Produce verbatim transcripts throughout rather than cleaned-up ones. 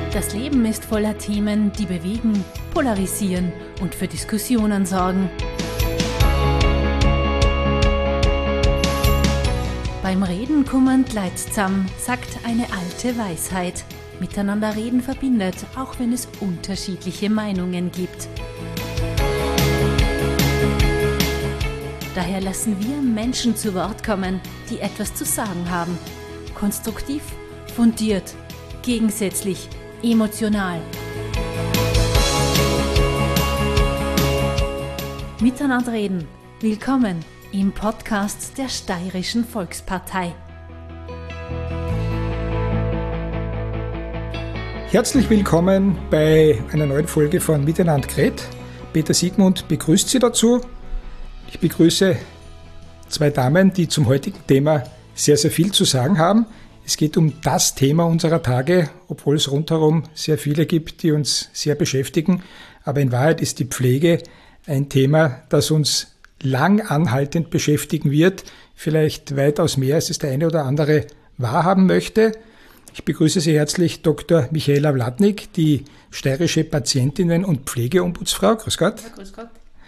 Das Leben ist voller Themen, die bewegen, polarisieren und für Diskussionen sorgen. Beim Reden kummernd leid's zusammen, sagt eine alte Weisheit. Miteinander reden verbindet, auch wenn es unterschiedliche Meinungen gibt. Daher lassen wir Menschen zu Wort kommen, die etwas zu sagen haben. Konstruktiv, fundiert, gegensätzlich, emotional. Miteinander reden. Willkommen im Podcast der Steirischen Volkspartei. Herzlich willkommen bei einer neuen Folge von Miteinander geredet. Peter Siegmund begrüßt Sie dazu. Ich begrüße zwei Damen, die zum heutigen Thema sehr, sehr viel zu sagen haben. Es geht um das Thema unserer Tage, obwohl es rundherum sehr viele gibt, die uns sehr beschäftigen. Aber in Wahrheit ist die Pflege ein Thema, das uns lang anhaltend beschäftigen wird, vielleicht weitaus mehr, als es der eine oder andere wahrhaben möchte. Ich begrüße Sie herzlich Doktor Michaela Wladnik, die steirische Patientinnen- und Pflegeombudsfrau. Grüß Gott. Ja, grüß Gott.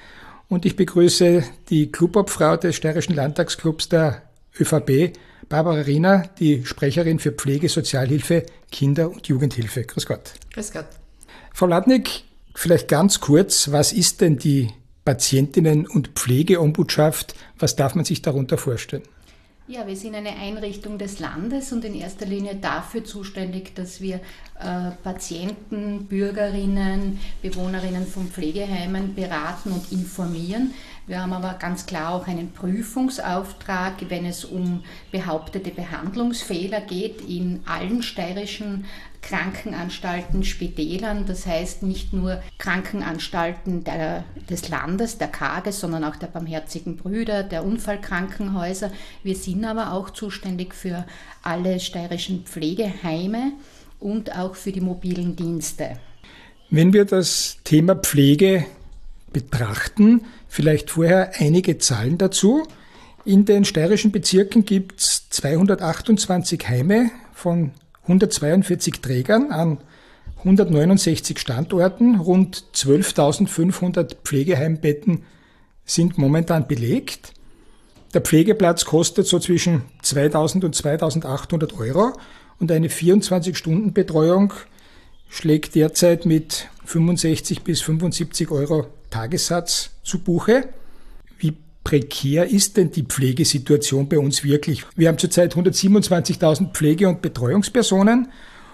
Und ich begrüße die Clubobfrau des Steirischen Landtagsclubs der ÖVP, Barbara Riener, die Sprecherin für Pflege, Sozialhilfe, Kinder- und Jugendhilfe. Grüß Gott. Grüß Gott. Frau Wladnik, vielleicht ganz kurz, was ist denn die Patientinnen- und Pflegeombudschaft? Was darf man sich darunter vorstellen? Ja, wir sind eine Einrichtung des Landes und in erster Linie dafür zuständig, dass wir äh, Patienten, Bürgerinnen, Bewohnerinnen von Pflegeheimen beraten und informieren. Wir haben aber ganz klar auch einen Prüfungsauftrag, wenn es um behauptete Behandlungsfehler geht in allen steirischen Krankenanstalten, Spitälern, das heißt nicht nur Krankenanstalten der, des Landes, der K A G, sondern auch der Barmherzigen Brüder, der Unfallkrankenhäuser. Wir sind aber auch zuständig für alle steirischen Pflegeheime und auch für die mobilen Dienste. Wenn wir das Thema Pflege betrachten, vielleicht vorher einige Zahlen dazu. In den steirischen Bezirken gibt es zweihundertachtundzwanzig Heime von hundertzweiundvierzig Trägern an hundertneunundsechzig Standorten. Rund zwölftausendfünfhundert Pflegeheimbetten sind momentan belegt. Der Pflegeplatz kostet so zwischen zweitausend und zweitausendachthundert Euro und eine vierundzwanzig-Stunden-Betreuung schlägt derzeit mit fünfundsechzig bis fünfundsiebzig Euro Tagessatz zu Buche. Wie prekär ist denn die Pflegesituation bei uns wirklich? Wir haben zurzeit hundertsiebenundzwanzigtausend Pflege- und Betreuungspersonen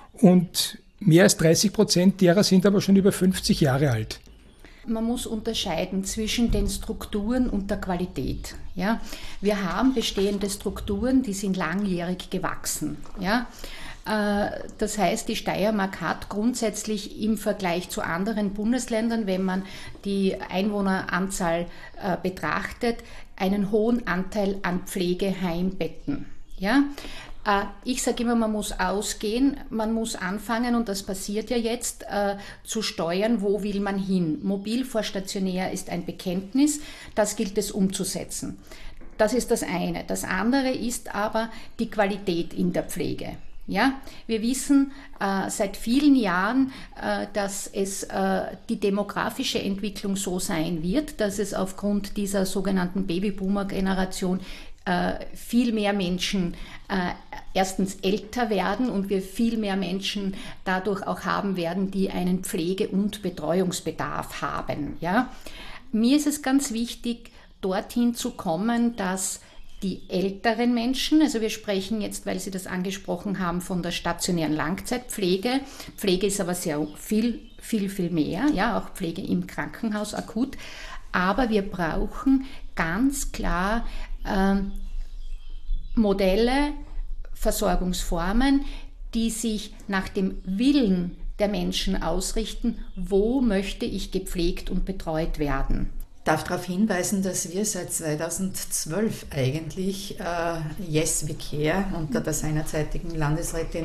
und mehr als dreißig Prozent derer sind aber schon über fünfzig Jahre alt. Man muss unterscheiden zwischen den Strukturen und der Qualität. Ja? Wir haben bestehende Strukturen, die sind langjährig gewachsen. Ja? Das heißt, die Steiermark hat grundsätzlich im Vergleich zu anderen Bundesländern, wenn man die Einwohneranzahl äh, betrachtet, einen hohen Anteil an Pflegeheimbetten. Ja? Äh, ich sage immer, man muss ausgehen, man muss anfangen, und das passiert ja jetzt, äh, zu steuern, wo will man hin. Mobil vor stationär ist ein Bekenntnis, das gilt es umzusetzen. Das ist das eine. Das andere ist aber die Qualität in der Pflege. Ja, wir wissen äh, seit vielen Jahren, äh, dass es äh, die demografische Entwicklung so sein wird, dass es aufgrund dieser sogenannten Babyboomer-Generation äh, viel mehr Menschen äh, erstens älter werden und wir viel mehr Menschen dadurch auch haben werden, die einen Pflege- und Betreuungsbedarf haben. Ja? Mir ist es ganz wichtig, dorthin zu kommen, dass die älteren Menschen, also wir sprechen jetzt, weil Sie das angesprochen haben, von der stationären Langzeitpflege. Pflege ist aber sehr viel, viel, viel mehr, ja, auch Pflege im Krankenhaus akut. Aber wir brauchen ganz klar äh, Modelle, Versorgungsformen, die sich nach dem Willen der Menschen ausrichten, wo möchte ich gepflegt und betreut werden. Ich darf darauf hinweisen, dass wir seit zweitausendzwölf eigentlich äh, Yes We Care unter der seinerzeitigen Landesrätin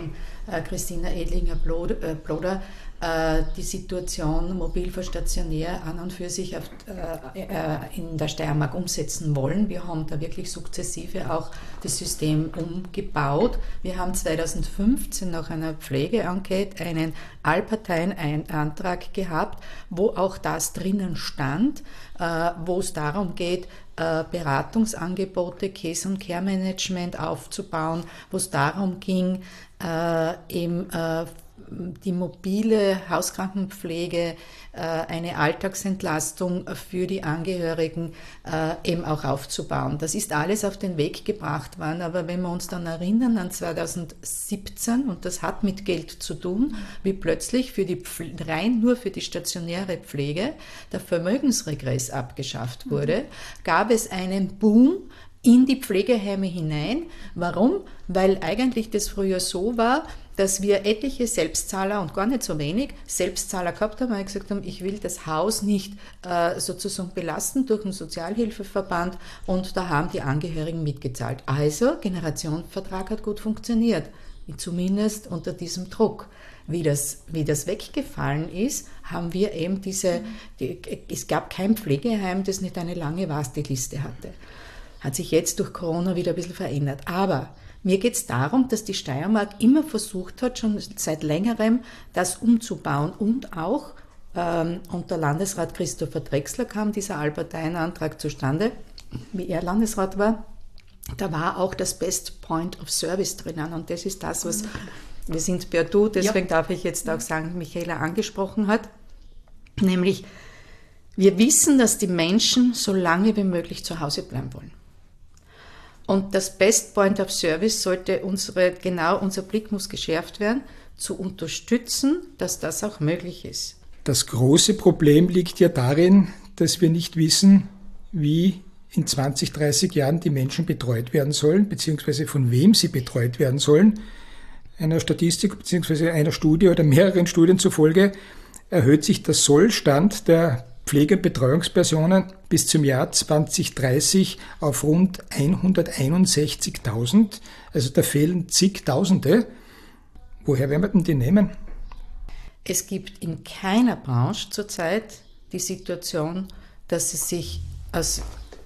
äh, Christina Edlinger-Bloder, äh, die Situation mobil vor stationär an und für sich auf, äh, äh, in der Steiermark umsetzen wollen. Wir haben da wirklich sukzessive auch das System umgebaut. Wir haben zweitausendfünfzehn nach einer Pflegeenquete einen Allparteien-Antrag gehabt, wo auch das drinnen stand, äh, wo es darum geht, äh, Beratungsangebote, Case- und Care-Management aufzubauen, wo es darum ging, äh, eben äh, die mobile Hauskrankenpflege, äh, eine Alltagsentlastung für die Angehörigen äh, eben auch aufzubauen. Das ist alles auf den Weg gebracht worden, aber wenn wir uns dann erinnern an zweitausendsiebzehn, und das hat mit Geld zu tun, wie plötzlich für die Pfle- rein nur für die stationäre Pflege der Vermögensregress abgeschafft wurde, mhm. gab es einen Boom in die Pflegeheime hinein. Warum? Weil eigentlich das früher so war, dass wir etliche Selbstzahler und gar nicht so wenig Selbstzahler gehabt haben, weil wir gesagt haben, ich will das Haus nicht äh, sozusagen belasten durch einen Sozialhilfeverband, und da haben die Angehörigen mitgezahlt. Also, Generationenvertrag hat gut funktioniert, zumindest unter diesem Druck. Wie das, wie das weggefallen ist, haben wir eben diese, die, es gab kein Pflegeheim, das nicht eine lange Warteliste hatte. Hat sich jetzt durch Corona wieder ein bisschen verändert. Aber mir geht es darum, dass die Steiermark immer versucht hat, schon seit längerem das umzubauen. Und auch ähm, unter Landesrat Christopher Drechsler kam dieser Allparteienantrag zustande, wie er Landesrat war. Da war auch das Best Point of Service drinnen. Und das ist das, was, wir sind per Du, deswegen ja. darf ich jetzt auch sagen, Michaela angesprochen hat. Nämlich, wir wissen, dass die Menschen so lange wie möglich zu Hause bleiben wollen. Und das Best Point of Service sollte unsere, genau unser Blick muss geschärft werden, zu unterstützen, dass das auch möglich ist. Das große Problem liegt ja darin, dass wir nicht wissen, wie in zwanzig, dreißig Jahren die Menschen betreut werden sollen, beziehungsweise von wem sie betreut werden sollen. Einer Statistik beziehungsweise einer Studie oder mehreren Studien zufolge erhöht sich der Sollstand der Pflege- und Betreuungspersonen bis zum Jahr zwanzig dreißig auf rund hunderteinundsechzigtausend. Also da fehlen zigtausende. Woher werden wir denn die nehmen? Es gibt in keiner Branche zurzeit die Situation, dass es sich aus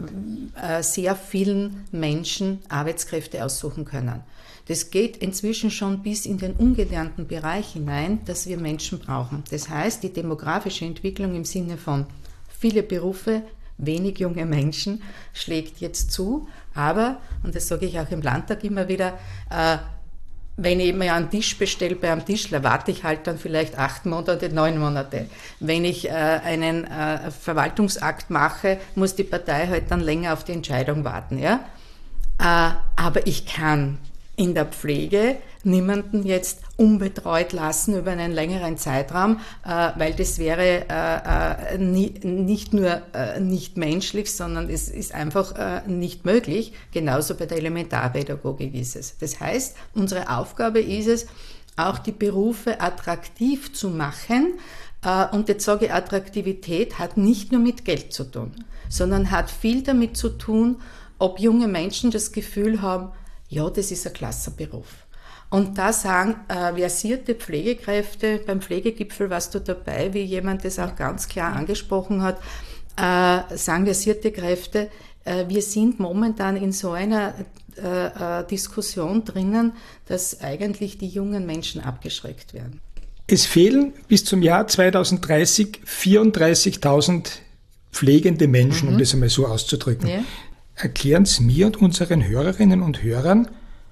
äh, sehr vielen Menschen Arbeitskräfte aussuchen können. Das geht inzwischen schon bis in den ungelernten Bereich hinein, dass wir Menschen brauchen. Das heißt, die demografische Entwicklung im Sinne von viele Berufe, wenig junge Menschen schlägt jetzt zu. Aber, und das sage ich auch im Landtag immer wieder, äh, wenn ich mir einen Tisch bestelle bei einem Tischler, warte ich halt dann vielleicht acht Monate, neun Monate. Wenn ich äh, einen äh, Verwaltungsakt mache, muss die Partei halt dann länger auf die Entscheidung warten. Ja? Äh, aber ich kann in der Pflege niemanden jetzt unbetreut lassen über einen längeren Zeitraum, äh, weil das wäre äh, äh, nie, nicht nur äh, nicht menschlich, sondern es ist einfach äh, nicht möglich. Genauso bei der Elementarpädagogik ist es. Das heißt, unsere Aufgabe ist es, auch die Berufe attraktiv zu machen. Äh, und jetzt sage ich, Attraktivität hat nicht nur mit Geld zu tun, sondern hat viel damit zu tun, ob junge Menschen das Gefühl haben, ja, das ist ein klasse Beruf. Und da sagen äh, versierte Pflegekräfte, beim Pflegegipfel warst du dabei, wie jemand das auch ganz klar angesprochen hat, äh, sagen versierte Kräfte, äh, wir sind momentan in so einer äh, äh, Diskussion drinnen, dass eigentlich die jungen Menschen abgeschreckt werden. Es fehlen bis zum Jahr zweitausenddreißig vierunddreißigtausend pflegende Menschen, mhm. um das einmal so auszudrücken. Ja. Erklären Sie mir und unseren Hörerinnen und Hörern,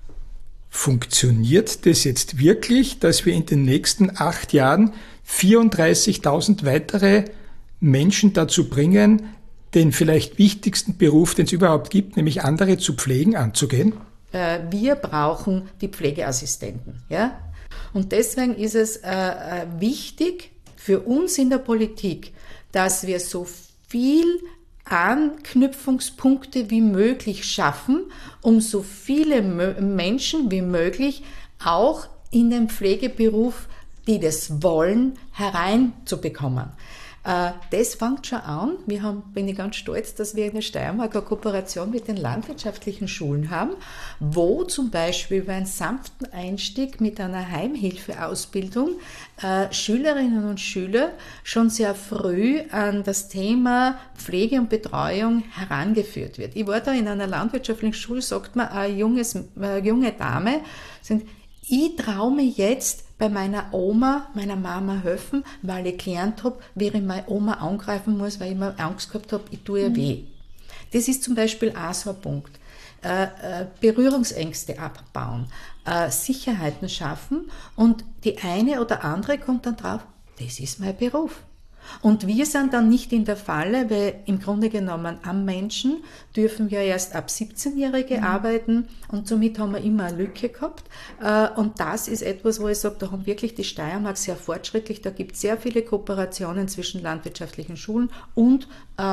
funktioniert das jetzt wirklich, dass wir in den nächsten acht Jahren vierunddreißigtausend weitere Menschen dazu bringen, den vielleicht wichtigsten Beruf, den es überhaupt gibt, nämlich andere zu pflegen, anzugehen? Wir brauchen die Pflegeassistenten. Ja? Und deswegen ist es äh, wichtig für uns in der Politik, dass wir so viel Anknüpfungspunkte wie möglich schaffen, um so viele Menschen wie möglich auch in den Pflegeberuf, die das wollen, hereinzubekommen. Das fängt schon an. Wir haben, bin ich ganz stolz, dass wir in der Steiermark eine Kooperation mit den landwirtschaftlichen Schulen haben, wo zum Beispiel über einen sanften Einstieg mit einer Heimhilfeausbildung äh, Schülerinnen und Schüler schon sehr früh an das Thema Pflege und Betreuung herangeführt wird. Ich war da in einer landwirtschaftlichen Schule, sagt mir eine junges, eine junge Dame, sind, ich traue mir jetzt bei meiner Oma, meiner Mama helfen, weil ich gelernt habe, wie ich meine Oma angreifen muss, weil ich immer Angst gehabt habe, ich tue ihr mhm. weh. Das ist zum Beispiel auch so ein Punkt. Äh, äh, Berührungsängste abbauen, äh, Sicherheiten schaffen und die eine oder andere kommt dann drauf, das ist mein Beruf. Und wir sind dann nicht in der Falle, weil im Grunde genommen am Menschen dürfen wir erst ab siebzehnjährige mhm. arbeiten und somit haben wir immer eine Lücke gehabt. Und das ist etwas, wo ich sage, da haben wirklich die Steiermark sehr fortschrittlich, da gibt es sehr viele Kooperationen zwischen landwirtschaftlichen Schulen und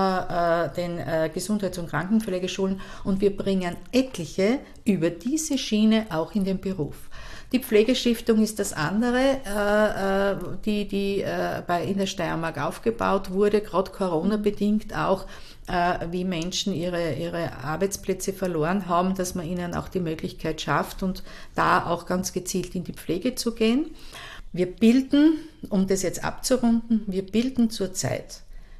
äh, den äh, Gesundheits- und Krankenpflegeschulen und wir bringen etliche über diese Schiene auch in den Beruf. Die Pflegestiftung ist das andere, äh, die, die äh, bei, in der Steiermark aufgebaut wurde, gerade Corona-bedingt auch, äh, wie Menschen ihre, ihre Arbeitsplätze verloren haben, dass man ihnen auch die Möglichkeit schafft und da auch ganz gezielt in die Pflege zu gehen. Wir bilden, um das jetzt abzurunden, wir bilden zurzeit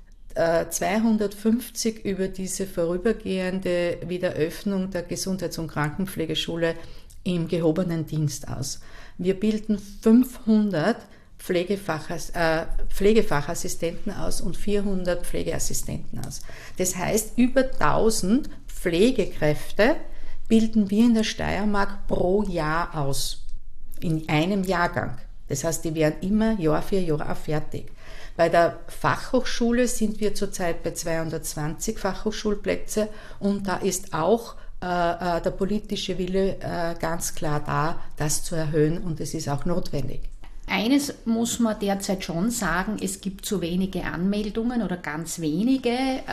äh, zweihundertfünfzig über diese vorübergehende Wiederöffnung der Gesundheits- und Krankenpflegeschule im gehobenen Dienst aus. Wir bilden fünfhundert Pflegefachas, äh, Pflegefachassistenten aus und vierhundert Pflegeassistenten aus. Das heißt, über tausend Pflegekräfte bilden wir in der Steiermark pro Jahr aus, in einem Jahrgang. Das heißt, die werden immer Jahr für Jahr fertig. Bei der Fachhochschule sind wir zurzeit bei zweihundertzwanzig Fachhochschulplätze und da ist auch äh, der politische Wille äh, ganz klar da, das zu erhöhen und es ist auch notwendig. Eines muss man derzeit schon sagen, es gibt zu wenige Anmeldungen oder ganz wenige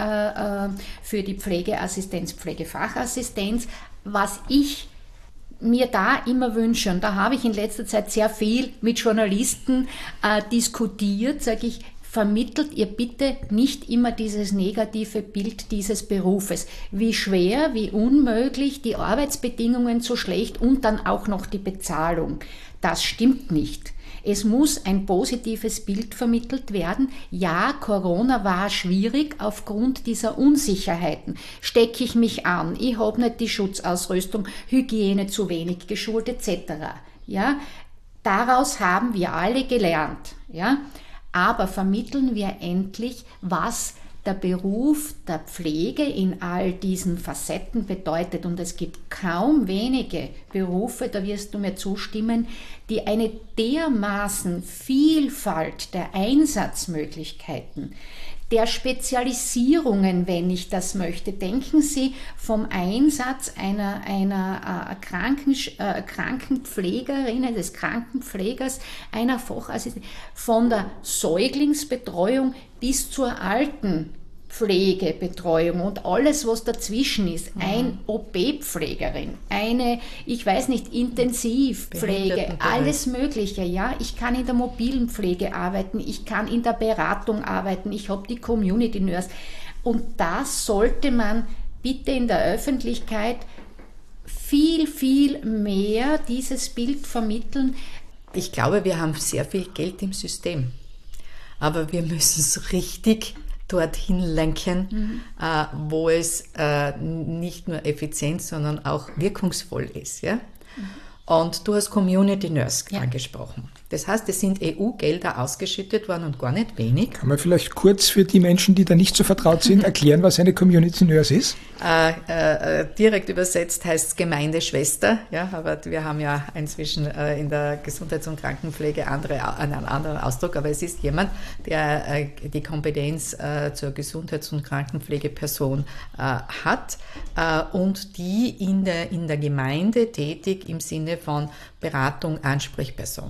äh, für die Pflegeassistenz, Pflegefachassistenz. Was ich mir da immer wünsche, und da habe ich in letzter Zeit sehr viel mit Journalisten äh, diskutiert, sage ich, vermittelt ihr bitte nicht immer dieses negative Bild dieses Berufes. Wie schwer, wie unmöglich, die Arbeitsbedingungen so schlecht und dann auch noch die Bezahlung. Das stimmt nicht. Es muss ein positives Bild vermittelt werden. Ja, Corona war schwierig aufgrund dieser Unsicherheiten. Stecke ich mich an, ich habe nicht die Schutzausrüstung, Hygiene zu wenig geschult et cetera. Ja, daraus haben wir alle gelernt. Ja, aber vermitteln wir endlich, was der Beruf der Pflege in all diesen Facetten bedeutet. Und es gibt kaum wenige Berufe, da wirst du mir zustimmen, die eine dermaßen Vielfalt der Einsatzmöglichkeiten, der Spezialisierungen, wenn ich das möchte. Denken Sie vom Einsatz einer, einer äh, Kranken, äh, Krankenpflegerin, des Krankenpflegers, einer Fachassistentin, von der Säuglingsbetreuung bis zur Altenpflegebetreuung und alles, was dazwischen ist. Mhm. Ein O P-Pflegerin, eine, ich weiß nicht, Intensivpflege, alles Mögliche. Ja, ich kann in der mobilen Pflege arbeiten, ich kann in der Beratung arbeiten, ich habe die Community Nurse. Und das sollte man bitte in der Öffentlichkeit viel, viel mehr dieses Bild vermitteln. Ich glaube, wir haben sehr viel Geld im System. Aber wir müssen es richtig dorthin lenken, mhm. äh, wo es äh, nicht nur effizient, sondern auch wirkungsvoll ist. Ja? Mhm. Und du hast Community Nurse ja. angesprochen. Das heißt, es sind E U-Gelder ausgeschüttet worden und gar nicht wenig. Kann man vielleicht kurz für die Menschen, die da nicht so vertraut sind, erklären, was eine Community Nurse ist? Äh, äh, direkt übersetzt heißt es Gemeindeschwester, ja, aber wir haben ja inzwischen äh, in der Gesundheits- und Krankenpflege andere, einen anderen Ausdruck, aber es ist jemand, der äh, die Kompetenz äh, zur Gesundheits- und Krankenpflegeperson äh, hat äh, und die in der, in der Gemeinde tätig im Sinne von Beratung, Ansprechperson ist.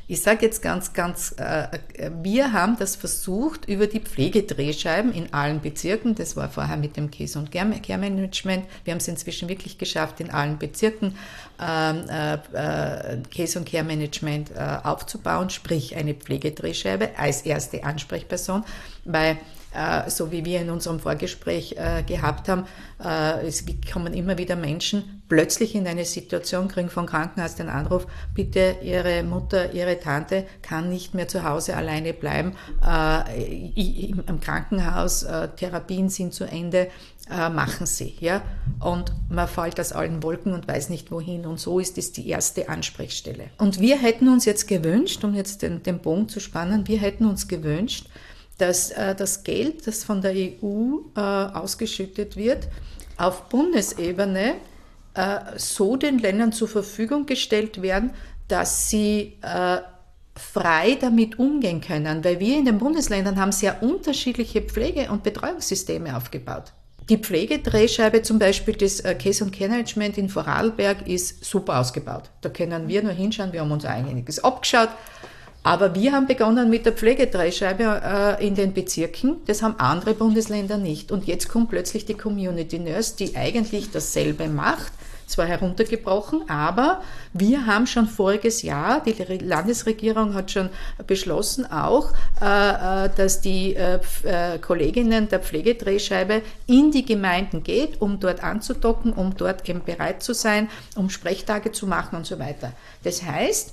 Ich sage jetzt ganz, ganz, äh, wir haben das versucht über die Pflegedrehscheiben in allen Bezirken, das war vorher mit dem Case- und Care-Management, wir haben es inzwischen wirklich geschafft, in allen Bezirken äh, äh, Case- und Care-Management äh, aufzubauen, sprich eine Pflegedrehscheibe als erste Ansprechperson, weil so wie wir in unserem Vorgespräch äh, gehabt haben, äh, es kommen immer wieder Menschen plötzlich in eine Situation, kriegen vom Krankenhaus den Anruf, bitte Ihre Mutter, Ihre Tante kann nicht mehr zu Hause alleine bleiben, äh, im Krankenhaus, äh, Therapien sind zu Ende, äh, machen Sie. Ja? Und man fällt aus allen Wolken und weiß nicht wohin, und so ist es die erste Ansprechstelle. Und wir hätten uns jetzt gewünscht, um jetzt den, den Bogen zu spannen, wir hätten uns gewünscht, dass äh, das Geld, das von der E U äh, ausgeschüttet wird, auf Bundesebene äh, so den Ländern zur Verfügung gestellt werden, dass sie äh, frei damit umgehen können. Weil wir in den Bundesländern haben sehr unterschiedliche Pflege- und Betreuungssysteme aufgebaut. Die Pflegedrehscheibe zum Beispiel, das Case- und Care-Management in Vorarlberg ist super ausgebaut. Da können wir nur hinschauen, wir haben uns einiges abgeschaut. Aber wir haben begonnen mit der Pflegedrehscheibe äh, in den Bezirken. Das haben andere Bundesländer nicht. Und jetzt kommt plötzlich die Community Nurse, die eigentlich dasselbe macht, zwar heruntergebrochen, aber wir haben schon voriges Jahr, die Landesregierung hat schon beschlossen auch, äh, dass die äh, Kolleginnen der Pflegedrehscheibe in die Gemeinden geht, um dort anzudocken, um dort eben bereit zu sein, um Sprechtage zu machen und so weiter. Das heißt,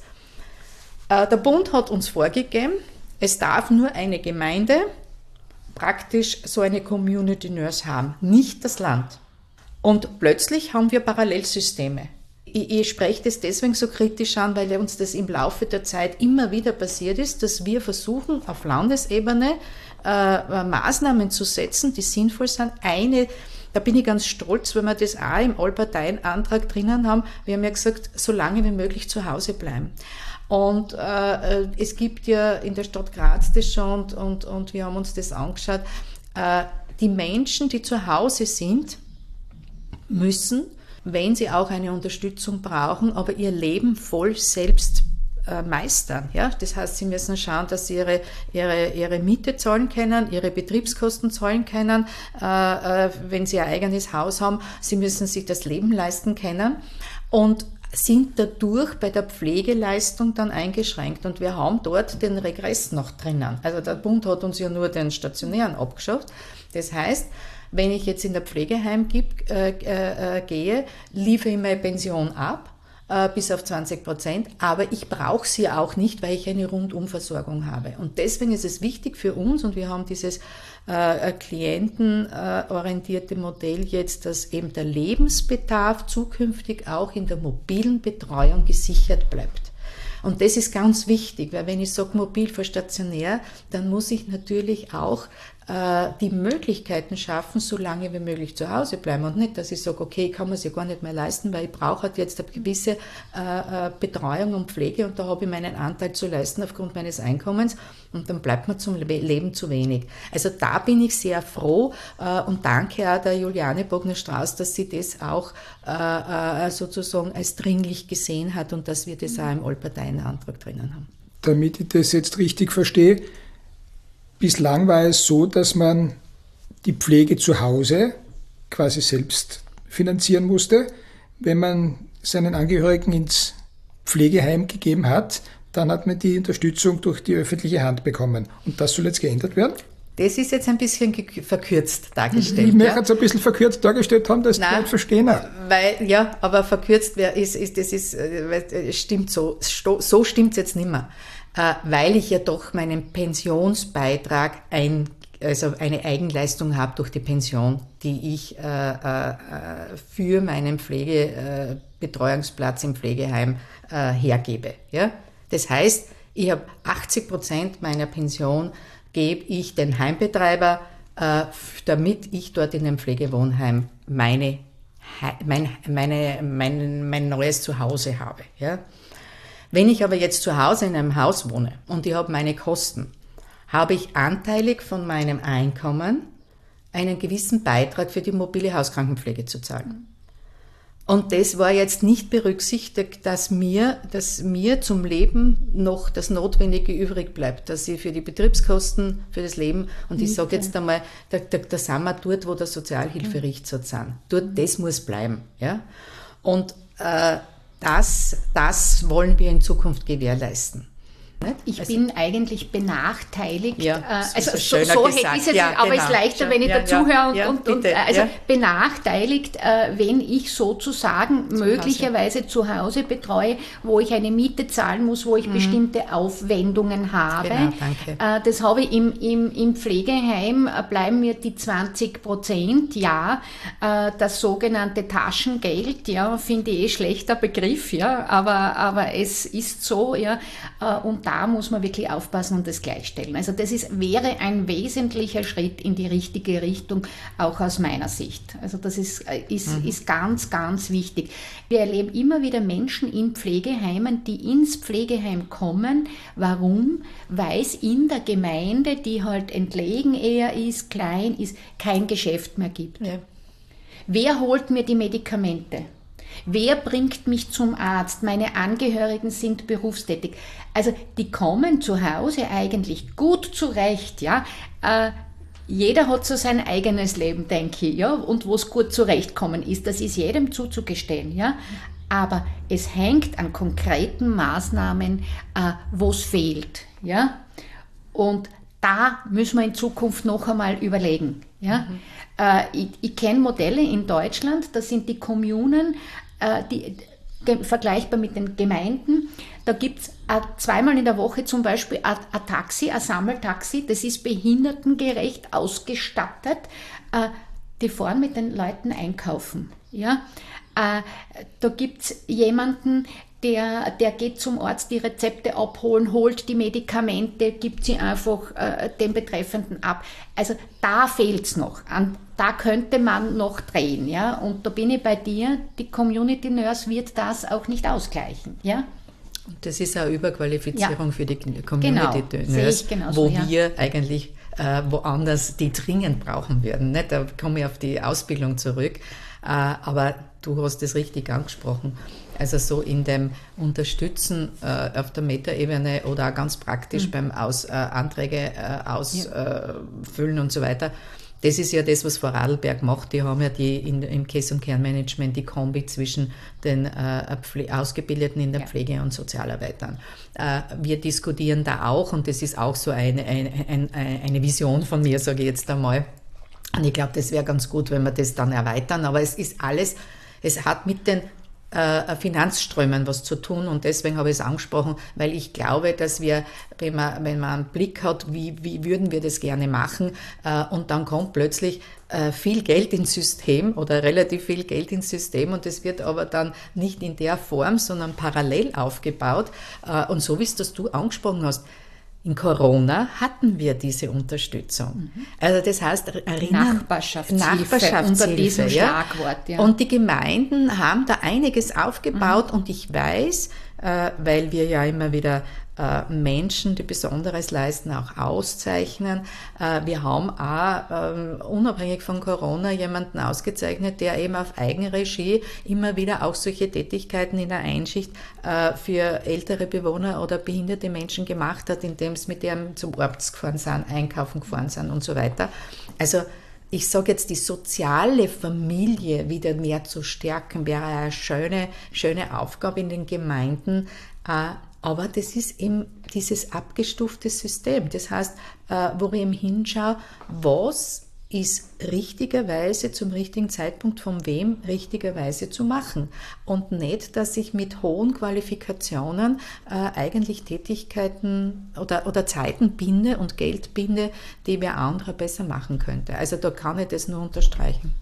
der Bund hat uns vorgegeben, es darf nur eine Gemeinde praktisch so eine Community Nurse haben, nicht das Land. Und plötzlich haben wir Parallelsysteme. Ich, ich spreche das deswegen so kritisch an, weil uns das im Laufe der Zeit immer wieder passiert ist, dass wir versuchen, auf Landesebene äh, Maßnahmen zu setzen, die sinnvoll sind. Eine, da bin ich ganz stolz, weil wir das auch im Allparteienantrag drinnen haben. Wir haben ja gesagt, so lange wie möglich zu Hause bleiben. Und äh, es gibt ja in der Stadt Graz das schon und, und, und wir haben uns das angeschaut. Äh, die Menschen, die zu Hause sind, müssen, wenn sie auch eine Unterstützung brauchen, aber ihr Leben voll selbst äh, meistern. Ja? Das heißt, sie müssen schauen, dass sie ihre, ihre, ihre Miete zahlen können, ihre Betriebskosten zahlen können, äh, äh, wenn sie ein eigenes Haus haben. Sie müssen sich das Leben leisten können. Und sind dadurch bei der Pflegeleistung dann eingeschränkt. Und wir haben dort den Regress noch drinnen. Also der Bund hat uns ja nur den Stationären abgeschafft. Das heißt, wenn ich jetzt in der Pflegeheim gib, äh, äh, gehe, liefere ich meine Pension ab, äh, bis auf zwanzig Prozent, aber ich brauche sie auch nicht, weil ich eine Rundumversorgung habe. Und deswegen ist es wichtig für uns, und wir haben dieses äh, klientenorientierte Modell jetzt, dass eben der Lebensbedarf zukünftig auch in der mobilen Betreuung gesichert bleibt. Und das ist ganz wichtig, weil wenn ich sage mobil vor stationär, dann muss ich natürlich auch äh, die Möglichkeiten schaffen, so lange wie möglich zu Hause bleiben. Und nicht, dass ich sage, okay, ich kann mir es ja gar nicht mehr leisten, weil ich brauche halt jetzt eine gewisse äh, Betreuung und Pflege und da habe ich meinen Anteil zu leisten aufgrund meines Einkommens und dann bleibt mir zum Leben zu wenig. Also da bin ich sehr froh äh, und danke auch der Juliane Bogner-Strauß, dass sie das auch äh, sozusagen als dringlich gesehen hat und dass wir das auch im Allparteienantrag drinnen haben. Damit ich das jetzt richtig verstehe, bislang war es so, dass man die Pflege zu Hause quasi selbst finanzieren musste. Wenn man seinen Angehörigen ins Pflegeheim gegeben hat, dann hat man die Unterstützung durch die öffentliche Hand bekommen. Und das soll jetzt geändert werden? Das ist jetzt ein bisschen verkürzt dargestellt. Ich möchte es ja? ein bisschen verkürzt dargestellt haben, dass die Leute verstehen. Weil, ja, aber verkürzt ist, ist, das ist, stimmt so. So stimmt es jetzt nicht mehr. Weil ich ja doch meinen Pensionsbeitrag ein, also eine Eigenleistung habe durch die Pension, die ich äh, äh, für meinen Pflegebetreuungsplatz im Pflegeheim äh, hergebe. Ja? Das heißt, ich habe achtzig Prozent meiner Pension gebe ich den Heimbetreiber, äh, damit ich dort in dem Pflegewohnheim meine, mein, meine, mein, mein neues Zuhause habe. Ja? Wenn ich aber jetzt zu Hause in einem Haus wohne und ich habe meine Kosten, habe ich anteilig von meinem Einkommen einen gewissen Beitrag für die mobile Hauskrankenpflege zu zahlen. Und das war jetzt nicht berücksichtigt, dass mir, dass mir zum Leben noch das Notwendige übrig bleibt, dass ich für die Betriebskosten, für das Leben, und ich sage jetzt einmal, da, da, da sind wir dort, wo der Sozialhilferichtsatz sind. Dort, das muss bleiben. Ja? Und äh, das, das wollen wir in Zukunft gewährleisten. Ich also, bin eigentlich benachteiligt. Ja, äh, also so, so, so hätte ich es, ja, aber es genau. ist leichter, wenn ich ja, dazuhöre ja, und, ja, und, und bitte, also ja. benachteiligt, äh, wenn ich sozusagen zu möglicherweise Hause. zu Hause betreue, wo ich eine Miete zahlen muss, wo ich mhm. bestimmte Aufwendungen habe. Genau, danke. Äh, das habe ich im, im, im Pflegeheim, äh, bleiben mir die zwanzig Prozent, ja, äh, das sogenannte Taschengeld, ja, finde ich eh schlechter Begriff, ja, aber, aber es ist so, ja, äh, und da muss man wirklich aufpassen und das gleichstellen. Also das ist, wäre ein wesentlicher Schritt in die richtige Richtung, auch aus meiner Sicht. Also das ist, ist, mhm. ist ganz, ganz wichtig. Wir erleben immer wieder Menschen in Pflegeheimen, die ins Pflegeheim kommen. Warum? Weil es in der Gemeinde, die halt entlegen eher ist, klein ist, kein Geschäft mehr gibt. Ja. Wer holt mir die Medikamente? Wer bringt mich zum Arzt? Meine Angehörigen sind berufstätig. Also die kommen zu Hause eigentlich gut zurecht, ja. Äh, jeder hat so sein eigenes Leben, denke ich, ja, und wo es gut zurechtkommen ist, das ist jedem zuzugestehen, ja. Aber es hängt an konkreten Maßnahmen, äh, wo es fehlt, ja. Und da müssen wir in Zukunft noch einmal überlegen, ja. Mhm. Äh, ich ich kenne Modelle in Deutschland, das sind die Kommunen, äh, die ge- vergleichbar mit den Gemeinden. Da gibt es äh, zweimal in der Woche zum Beispiel ein Taxi, ein Sammeltaxi, das ist behindertengerecht ausgestattet. Äh, die fahren mit den Leuten einkaufen. Ja? Äh, da gibt es jemanden, Der, der geht zum Arzt, die Rezepte abholen, holt die Medikamente, gibt sie einfach äh, dem Betreffenden ab. Also da fehlt es noch. An, da könnte man noch drehen. Ja? Und da bin ich bei dir, die Community Nurse wird das auch nicht ausgleichen. Ja? Und das ist eine Überqualifizierung ja. für die Community genau. Nurse, genauso, wo ja. wir eigentlich äh, woanders die dringend brauchen würden. Nicht? Da komme ich auf die Ausbildung zurück. Äh, aber du hast es richtig angesprochen. Also so in dem Unterstützen äh, auf der Metaebene oder auch ganz praktisch mhm. beim Aus, äh, Anträge äh, ausfüllen ja. äh, und so weiter. Das ist ja das, was Vorarlberg macht. Die haben ja die in, im Case- und Kernmanagement die Kombi zwischen den äh, Pfle- Ausgebildeten in der ja. Pflege und Sozialarbeitern. Äh, wir diskutieren da auch, und das ist auch so eine, eine, eine, eine Vision von mir, sage ich jetzt einmal. Und ich glaube, das wäre ganz gut, wenn wir das dann erweitern. Aber es ist alles, es hat mit den äh, Finanzströmen was zu tun, und deswegen habe ich es angesprochen, weil ich glaube, dass wir, wenn man, wenn man einen Blick hat, wie, wie würden wir das gerne machen, äh, und dann kommt plötzlich äh, viel Geld ins System oder relativ viel Geld ins System, und das wird aber dann nicht in der Form, sondern parallel aufgebaut, äh, und so wie es das du angesprochen hast. In Corona hatten wir diese Unterstützung. Mhm. Also das heißt, erinnern, Nachbarschaftshilfe, Nachbarschaftshilfe unter diesem ja. Schlagwort. Ja. Und die Gemeinden haben da einiges aufgebaut, mhm. und ich weiß, äh, weil wir ja immer wieder äh, Menschen, die Besonderes leisten, auch auszeichnen. Äh, wir haben auch äh, unabhängig von Corona jemanden ausgezeichnet, der eben auf Eigenregie immer wieder auch solche Tätigkeiten in der Einschicht äh, für ältere Bewohner oder behinderte Menschen gemacht hat, indem es mit dem zum Arzt gefahren sind, einkaufen gefahren sind und so weiter. Also ich sage jetzt, die soziale Familie wieder mehr zu stärken, wäre eine schöne, schöne Aufgabe in den Gemeinden. Aber das ist eben dieses abgestufte System. Das heißt, wo ich eben hinschaue, was ist richtigerweise zum richtigen Zeitpunkt von wem richtigerweise zu machen. Und nicht, dass ich mit hohen Qualifikationen äh, eigentlich Tätigkeiten oder, oder Zeiten binde und Geld binde, die wer anderer besser machen könnte. Also da kann ich das nur unterstreichen.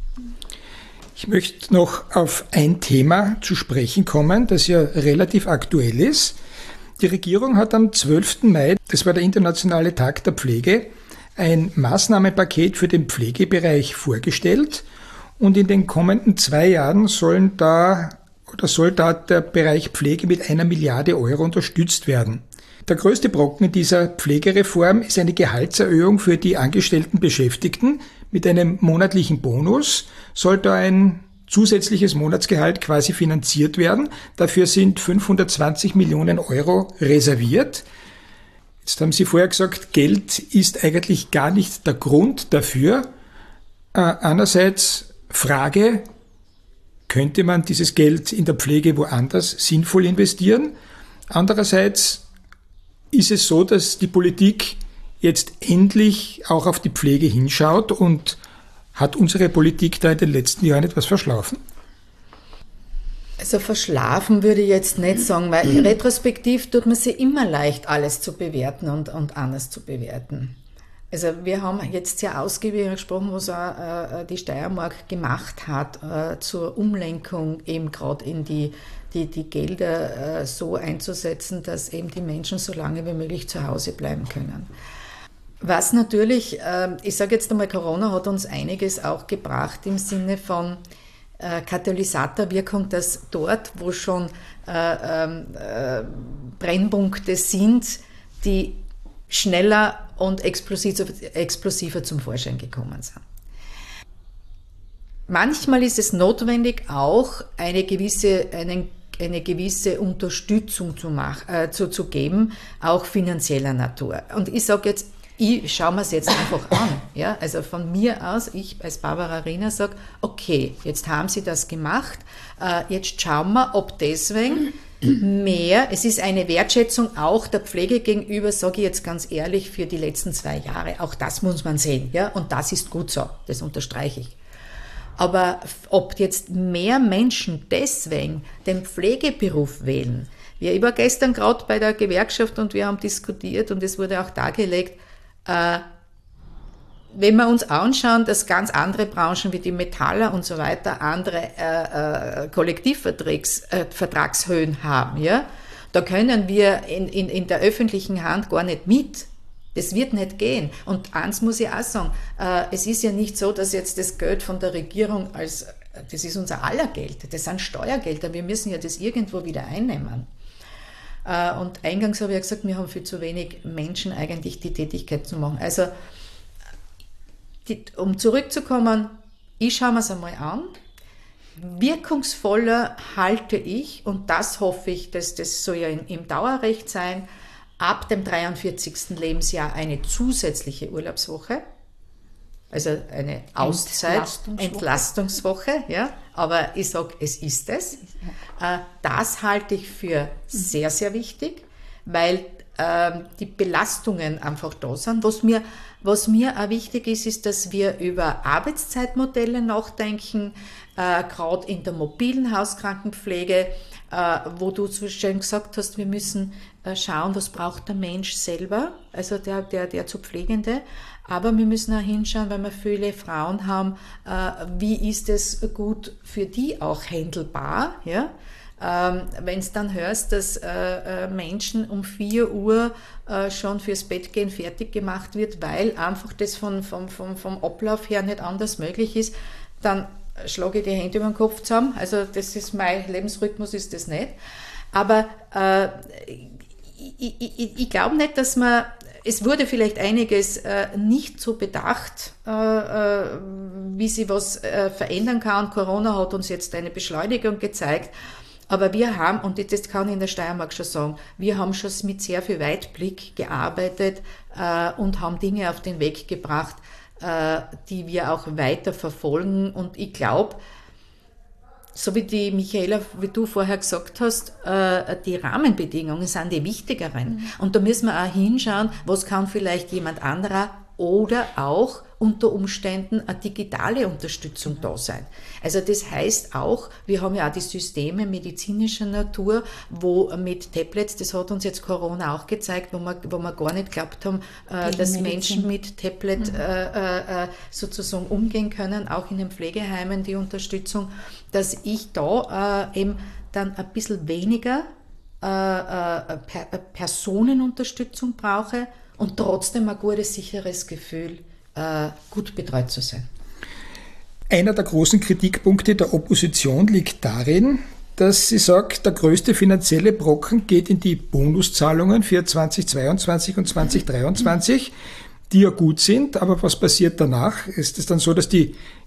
Ich möchte noch auf ein Thema zu sprechen kommen, das ja relativ aktuell ist. Die Regierung hat am zwölften Mai, das war der Internationale Tag der Pflege, ein Maßnahmenpaket für den Pflegebereich vorgestellt, und in den kommenden zwei Jahren sollen da oder soll da der Bereich Pflege mit einer Milliarde Euro unterstützt werden. Der größte Brocken dieser Pflegereform ist eine Gehaltserhöhung für die angestellten Beschäftigten. Mit einem monatlichen Bonus soll da ein zusätzliches Monatsgehalt quasi finanziert werden. Dafür sind fünfhundertzwanzig Millionen Euro reserviert. Jetzt haben Sie vorher gesagt, Geld ist eigentlich gar nicht der Grund dafür. Äh, einerseits Frage, könnte man dieses Geld in der Pflege woanders sinnvoll investieren? Andererseits ist es so, dass die Politik jetzt endlich auch auf die Pflege hinschaut, und hat unsere Politik da in den letzten Jahren etwas verschlafen? Also verschlafen würde ich jetzt nicht sagen, weil retrospektiv tut man sich immer leicht, alles zu bewerten und, und anders zu bewerten. Also wir haben jetzt sehr ausgiebig gesprochen, was auch äh, die Steiermark gemacht hat äh, zur Umlenkung eben gerade in die, die, die Gelder äh, so einzusetzen, dass eben die Menschen so lange wie möglich zu Hause bleiben können. Was natürlich, äh, ich sage jetzt einmal, Corona hat uns einiges auch gebracht im Sinne von äh, Katalysatorwirkung, dass dort, wo schon äh, äh, Brennpunkte sind, die schneller und explosiver, explosiver zum Vorschein gekommen sind. Manchmal ist es notwendig, auch eine gewisse, einen, eine gewisse Unterstützung zu, mach, äh, zu, zu geben, auch finanzieller Natur. Und ich sage jetzt, ich schaue mir es jetzt einfach an. Ja? Also von mir aus, ich als Barbara Riener sage, okay, jetzt haben Sie das gemacht, äh, jetzt schauen wir, ob deswegen mehr, es ist eine Wertschätzung auch der Pflege gegenüber, sage ich jetzt ganz ehrlich, für die letzten zwei Jahre. Auch das muss man sehen, ja, und das ist gut so, das unterstreiche ich. Aber ob jetzt mehr Menschen deswegen den Pflegeberuf wählen, ich war gestern gerade bei der Gewerkschaft und wir haben diskutiert und es wurde auch dargelegt, äh, wenn wir uns anschauen, dass ganz andere Branchen wie die Metaller und so weiter andere äh, äh, Kollektivvertragshöhen äh, haben, ja, da können wir in, in, in der öffentlichen Hand gar nicht mit. Das wird nicht gehen. Und eins muss ich auch sagen, äh, es ist ja nicht so, dass jetzt das Geld von der Regierung als, das ist unser aller Geld, das sind Steuergelder, wir müssen ja das irgendwo wieder einnehmen. Äh, und eingangs habe ich ja gesagt, wir haben viel zu wenig Menschen eigentlich die Tätigkeit zu machen. Also Die, um zurückzukommen, ich schaue mir es einmal an. Wirkungsvoller halte ich, und das hoffe ich, dass das soll ja in, im Dauerrecht sein, ab dem dreiundvierzigsten Lebensjahr eine zusätzliche Urlaubswoche, also eine Auszeit, Entlastungswoche, Entlastungswoche, ja, aber ich sage, es ist es. Das halte ich für sehr, sehr wichtig, weil die Belastungen einfach da sind. Was mir, was mir auch wichtig ist, ist, dass wir über Arbeitszeitmodelle nachdenken, äh, gerade in der mobilen Hauskrankenpflege, äh, wo du so schön gesagt hast, wir müssen äh, schauen, was braucht der Mensch selber, also der, der, der zu Pflegende, aber wir müssen auch hinschauen, weil wir viele Frauen haben, äh, wie ist es gut für die auch handelbar, ja? Ähm, wenn du dann hörst, dass äh, Menschen um vier Uhr äh, schon fürs Bett gehen fertig gemacht wird, weil einfach das von, vom, vom, vom Ablauf her nicht anders möglich ist, dann schlage ich die Hände über den Kopf zusammen. Also das ist mein Lebensrhythmus, ist das nicht. Aber äh, ich, ich, ich glaube nicht, dass man, es wurde vielleicht einiges äh, nicht so bedacht, äh, äh, wie sich was äh, verändern kann. Corona hat uns jetzt eine Beschleunigung gezeigt. Aber wir haben, und das kann ich in der Steiermark schon sagen, wir haben schon mit sehr viel Weitblick gearbeitet äh, und haben Dinge auf den Weg gebracht, äh, die wir auch weiter verfolgen. Und ich glaube, so wie die Michaela, wie du vorher gesagt hast, äh, die Rahmenbedingungen sind die wichtigeren. Mhm. Und da müssen wir auch hinschauen, was kann vielleicht jemand anderer oder auch unter Umständen eine digitale Unterstützung da sein. Also das heißt auch, wir haben ja auch die Systeme medizinischer Natur, wo mit Tablets, das hat uns jetzt Corona auch gezeigt, wo wir, wo wir gar nicht geglaubt haben, äh, dass Menschen mit Tablet mhm. äh, äh, sozusagen umgehen können, auch in den Pflegeheimen die Unterstützung, dass ich da äh, eben dann ein bisschen weniger äh, äh, per, Personenunterstützung brauche und trotzdem ein gutes, sicheres Gefühl, gut betreut zu sein. Einer der großen Kritikpunkte der Opposition liegt darin, dass sie sagt, der größte finanzielle Brocken geht in die Bonuszahlungen für zweitausendzweiundzwanzig und zweitausenddreiundzwanzig, die ja gut sind, aber was passiert danach? Ist es dann so, dass die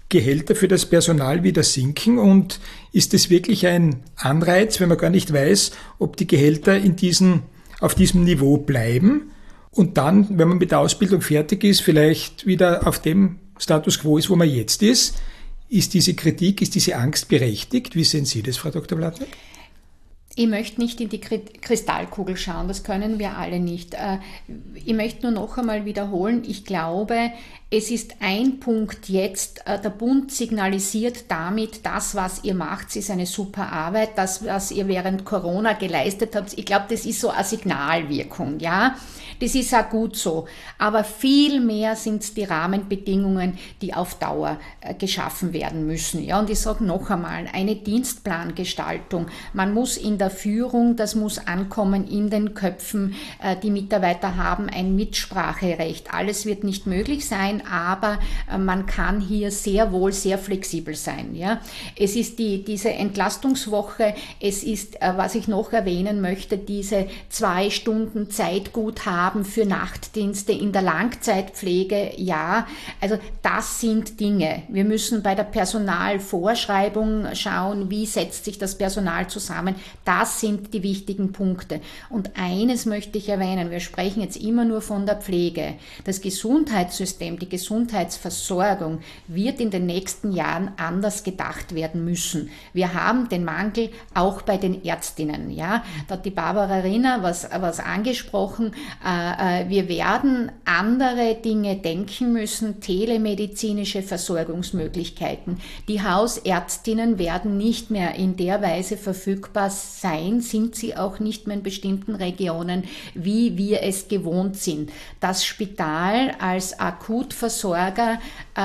Gehälter für das Personal wieder sinken und ist es wirklich ein Anreiz, wenn man gar nicht weiß, ob die Gehälter in diesen, auf diesem Niveau bleiben und dann, wenn man mit der Ausbildung fertig ist, vielleicht wieder auf dem Status quo ist, wo man jetzt ist. Ist diese Kritik, ist diese Angst berechtigt? Wie sehen Sie das, Frau Doktor Blatner? Ich möchte nicht in die Kristallkugel schauen, das können wir alle nicht. Ich möchte nur noch einmal wiederholen, ich glaube, es ist ein Punkt jetzt, der Bund signalisiert damit, das, was ihr macht, ist eine super Arbeit, das, was ihr während Corona geleistet habt. Ich glaube, das ist so eine Signalwirkung, ja. Das ist auch gut so. Aber viel mehr sind es die Rahmenbedingungen, die auf Dauer äh, geschaffen werden müssen. Ja, und ich sage noch einmal, eine Dienstplangestaltung. Man muss in der Führung, das muss ankommen in den Köpfen. Äh, die Mitarbeiter haben ein Mitspracherecht. Alles wird nicht möglich sein, aber äh, man kann hier sehr wohl sehr flexibel sein. Ja, es ist die, diese Entlastungswoche. Es ist, äh, was ich noch erwähnen möchte, diese zwei Stunden Zeitguthaben für Nachtdienste in der Langzeitpflege, ja, also das sind Dinge. Wir müssen bei der Personalvorschreibung schauen, wie setzt sich das Personal zusammen. Das sind die wichtigen Punkte. Und eines möchte ich erwähnen, wir sprechen jetzt immer nur von der Pflege. Das Gesundheitssystem, die Gesundheitsversorgung wird in den nächsten Jahren anders gedacht werden müssen. Wir haben den Mangel auch bei den Ärztinnen, ja. Da hat die Barbara Rinner was, was angesprochen. Wir werden andere Dinge denken müssen, telemedizinische Versorgungsmöglichkeiten. Die Hausärztinnen werden nicht mehr in der Weise verfügbar sein, sind sie auch nicht mehr in bestimmten Regionen, wie wir es gewohnt sind. Das Spital als Akutversorger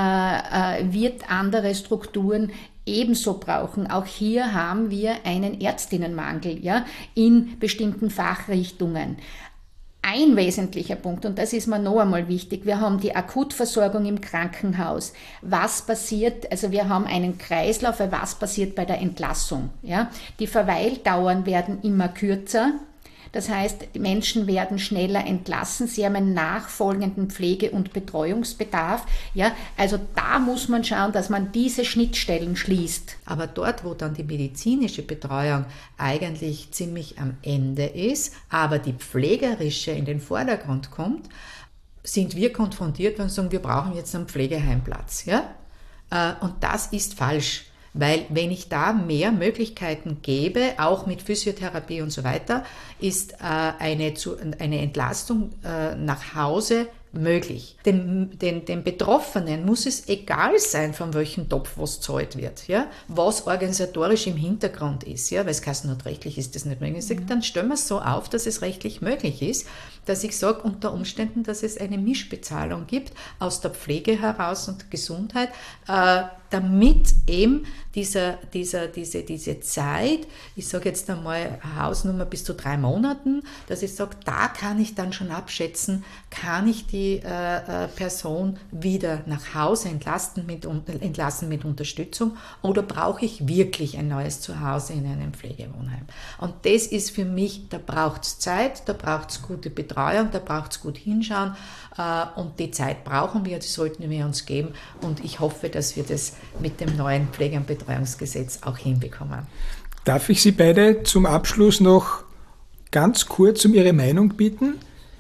äh, äh, wird andere Strukturen ebenso brauchen. Auch hier haben wir einen Ärztinnenmangel, ja, in bestimmten Fachrichtungen. Ein wesentlicher Punkt, und das ist mir noch einmal wichtig, wir haben die Akutversorgung im Krankenhaus. Was passiert, also wir haben einen Kreislauf, was passiert bei der Entlassung? Ja? Die Verweildauern werden immer kürzer. Das heißt, die Menschen werden schneller entlassen, sie haben einen nachfolgenden Pflege- und Betreuungsbedarf. Ja, also da muss man schauen, dass man diese Schnittstellen schließt. Aber dort, wo dann die medizinische Betreuung eigentlich ziemlich am Ende ist, aber die pflegerische in den Vordergrund kommt, sind wir konfrontiert und sagen, wir brauchen jetzt einen Pflegeheimplatz. Ja? Und das ist falsch. Weil wenn ich da mehr Möglichkeiten gebe, auch mit Physiotherapie und so weiter, ist äh, eine, zu, eine Entlastung äh, nach Hause möglich. Den, den, den Betroffenen muss es egal sein, von welchem Topf was gezahlt wird, ja? Was organisatorisch im Hintergrund ist, ja? Weil es heißt, nicht rechtlich ist das nicht möglich. Mhm. Dann stellen wir es so auf, dass es rechtlich möglich ist, dass ich sage, unter Umständen, dass es eine Mischbezahlung gibt aus der Pflege heraus und Gesundheit, äh, damit eben dieser, dieser, diese, diese Zeit, ich sage jetzt einmal Hausnummer bis zu drei Monaten, dass ich sage, da kann ich dann schon abschätzen, kann ich die äh, Person wieder nach Hause entlasten mit, entlassen mit Unterstützung oder brauche ich wirklich ein neues Zuhause in einem Pflegewohnheim? Und das ist für mich, da braucht es Zeit, da braucht es gute Betreuung, da braucht es gut hinschauen äh, und die Zeit brauchen wir, die sollten wir uns geben und ich hoffe, dass wir das mit dem neuen Pflege- und Betreuungsgesetz auch hinbekommen. Darf ich Sie beide zum Abschluss noch ganz kurz um Ihre Meinung bitten?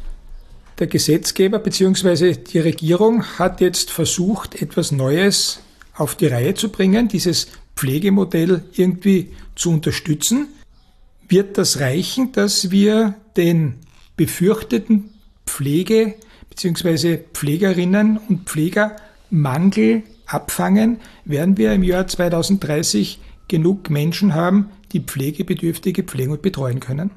Der Gesetzgeber bzw. die Regierung hat jetzt versucht, etwas Neues auf die Reihe zu bringen, dieses Pflegemodell irgendwie zu unterstützen. Wird das reichen, dass wir den befürchteten Pflege- bzw. Pflegerinnen und Pflegermangel abfangen? Werden wir im Jahr zweitausenddreißig genug Menschen haben, die Pflegebedürftige pflegen und betreuen können?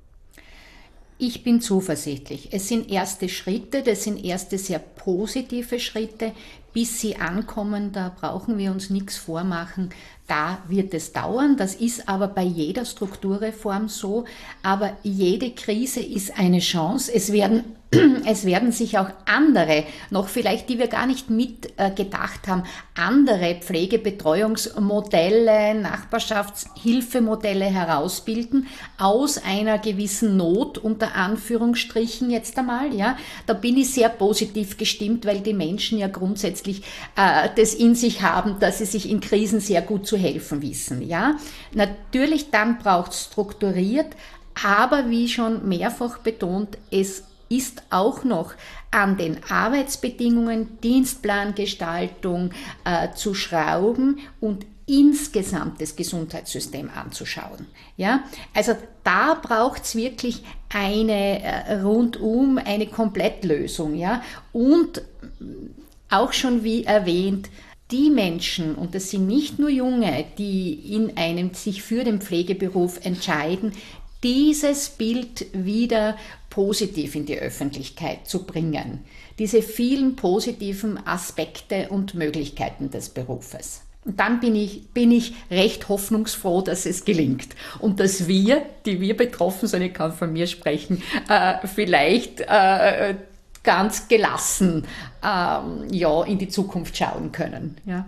Ich bin zuversichtlich. Es sind erste Schritte, das sind erste sehr positive Schritte. Bis sie ankommen, da brauchen wir uns nichts vormachen. Da wird es dauern. Das ist aber bei jeder Strukturreform so. Aber jede Krise ist eine Chance. Es werden es werden sich auch andere, noch vielleicht, die wir gar nicht mitgedacht haben, andere Pflegebetreuungsmodelle, Nachbarschaftshilfemodelle herausbilden, aus einer gewissen Not, unter Anführungsstrichen jetzt einmal. Ja. Da bin ich sehr positiv gestimmt, weil die Menschen ja grundsätzlich äh, das in sich haben, dass sie sich in Krisen sehr gut zu helfen wissen. Ja. Natürlich, dann braucht es strukturiert, aber wie schon mehrfach betont, es ist auch noch an den Arbeitsbedingungen, Dienstplangestaltung äh, zu schrauben und insgesamt das Gesundheitssystem anzuschauen. Ja? Also da braucht es wirklich eine äh, rundum, eine Komplettlösung. Ja? Und auch schon wie erwähnt, die Menschen, und das sind nicht nur Junge, die in einem sich für den Pflegeberuf entscheiden, dieses Bild wieder positiv in die Öffentlichkeit zu bringen. Diese vielen positiven Aspekte und Möglichkeiten des Berufes. Und dann bin ich, bin ich recht hoffnungsfroh, dass es gelingt. Und dass wir, die wir betroffen sind, ich kann von mir sprechen, äh, vielleicht äh, ganz gelassen äh, ja, in die Zukunft schauen können. Ja.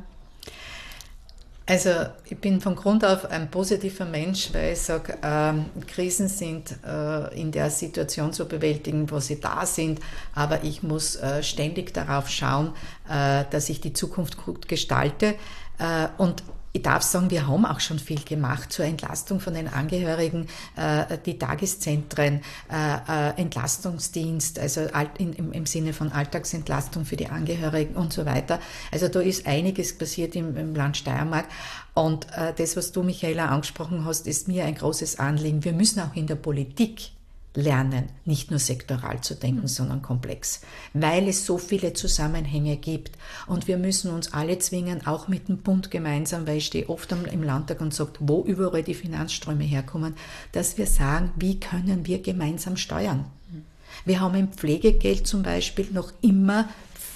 Also ich bin von Grund auf ein positiver Mensch, weil ich sage, ähm, Krisen sind äh, in der Situation zu bewältigen, wo sie da sind, aber ich muss äh, ständig darauf schauen, äh, dass ich die Zukunft gut gestalte. Äh, und ich darf sagen, wir haben auch schon viel gemacht zur Entlastung von den Angehörigen, äh, die Tageszentren, äh, äh, Entlastungsdienst, also alt, in, im, im Sinne von Alltagsentlastung für die Angehörigen und so weiter. Also da ist einiges passiert im, im Land Steiermark. Und äh, das, was du, Michaela, angesprochen hast, ist mir ein großes Anliegen. Wir müssen auch in der Politik lernen, nicht nur sektoral zu denken, mhm. sondern komplex, weil es so viele Zusammenhänge gibt. Und wir müssen uns alle zwingen, auch mit dem Bund gemeinsam, weil ich stehe oft im Landtag und sage, wo überall die Finanzströme herkommen, dass wir sagen, wie können wir gemeinsam steuern. Mhm. Wir haben im Pflegegeld zum Beispiel noch immer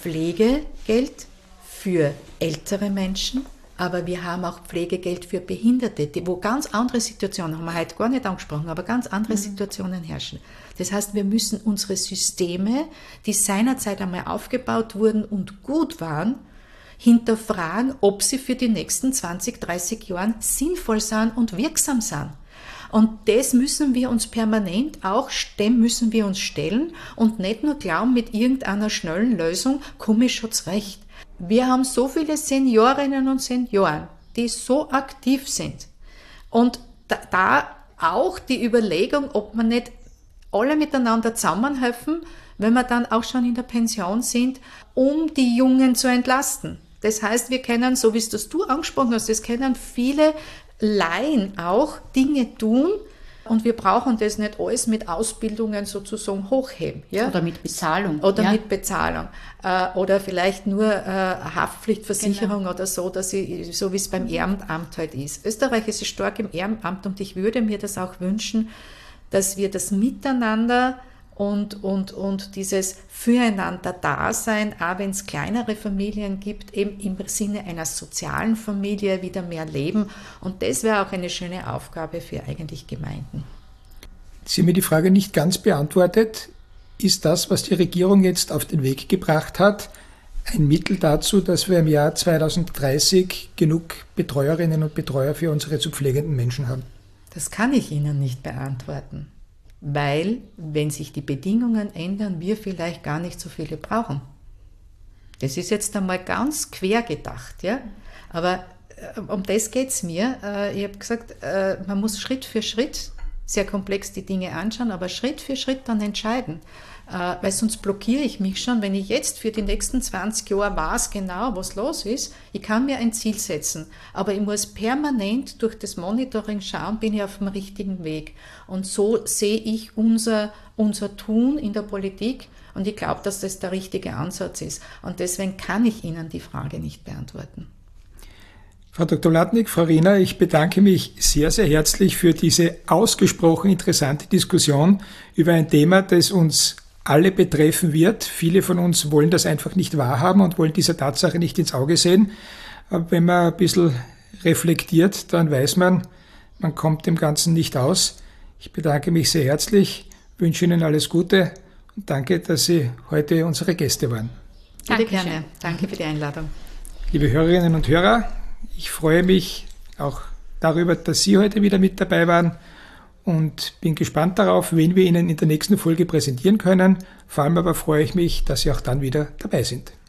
Pflegegeld für ältere Menschen, aber wir haben auch Pflegegeld für Behinderte, die, wo ganz andere Situationen, haben wir heute gar nicht angesprochen, aber ganz andere mhm. Situationen herrschen. Das heißt, wir müssen unsere Systeme, die seinerzeit einmal aufgebaut wurden und gut waren, hinterfragen, ob sie für die nächsten zwanzig, dreißig Jahre sinnvoll sind und wirksam sind. Und das müssen wir uns permanent auch, dem müssen wir uns stellen und nicht nur glauben, mit irgendeiner schnellen Lösung komme ich schon zurecht. Wir haben so viele Seniorinnen und Senioren, die so aktiv sind. Und da, da auch die Überlegung, ob man nicht alle miteinander zusammenhelfen, wenn wir dann auch schon in der Pension sind, um die Jungen zu entlasten. Das heißt, wir können, so wie es das du angesprochen hast, das können viele Laien auch Dinge tun, und wir brauchen das nicht alles mit Ausbildungen sozusagen hochheben. Ja? Oder mit Bezahlung. Oder ja. mit Bezahlung. Äh, oder vielleicht nur äh, Haftpflichtversicherung genau. oder so, dass ich, so wie es beim Ehrenamt halt ist. Österreich ist stark im Ehrenamt und ich würde mir das auch wünschen, dass wir das Miteinander und, und, und dieses Füreinander-Dasein, auch wenn es kleinere Familien gibt, eben im Sinne einer sozialen Familie wieder mehr leben. Und das wäre auch eine schöne Aufgabe für eigentlich Gemeinden. Sie haben mir die Frage nicht ganz beantwortet. Ist das, was die Regierung jetzt auf den Weg gebracht hat, ein Mittel dazu, dass wir im Jahr zweitausenddreißig genug Betreuerinnen und Betreuer für unsere zu pflegenden Menschen haben? Das kann ich Ihnen nicht beantworten. Weil, wenn sich die Bedingungen ändern, wir vielleicht gar nicht so viele brauchen. Das ist jetzt einmal ganz quer gedacht, ja. Aber äh, um das geht es mir. Äh, ich habe gesagt, äh, man muss Schritt für Schritt sehr komplex die Dinge anschauen, aber Schritt für Schritt dann entscheiden. Äh, weil sonst blockiere ich mich schon, wenn ich jetzt für die nächsten zwanzig Jahre weiß genau, was los ist. Ich kann mir ein Ziel setzen, aber ich muss permanent durch das Monitoring schauen, bin ich auf dem richtigen Weg. Und so sehe ich unser, unser Tun in der Politik und ich glaube, dass das der richtige Ansatz ist. Und deswegen kann ich Ihnen die Frage nicht beantworten. Frau Doktor Latnik, Frau Riener, ich bedanke mich sehr, sehr herzlich für diese ausgesprochen interessante Diskussion über ein Thema, das uns alle betreffen wird. Viele von uns wollen das einfach nicht wahrhaben und wollen dieser Tatsache nicht ins Auge sehen. Aber wenn man ein bisschen reflektiert, dann weiß man, man kommt dem Ganzen nicht aus. Ich bedanke mich sehr herzlich, wünsche Ihnen alles Gute Danke, dass Sie heute unsere Gäste waren. Bitte gerne. Danke für die Einladung. Liebe Hörerinnen und Hörer, ich freue mich auch darüber, dass Sie heute wieder mit dabei waren und bin gespannt darauf, wen wir Ihnen in der nächsten Folge präsentieren können. Vor allem aber freue ich mich, dass Sie auch dann wieder dabei sind.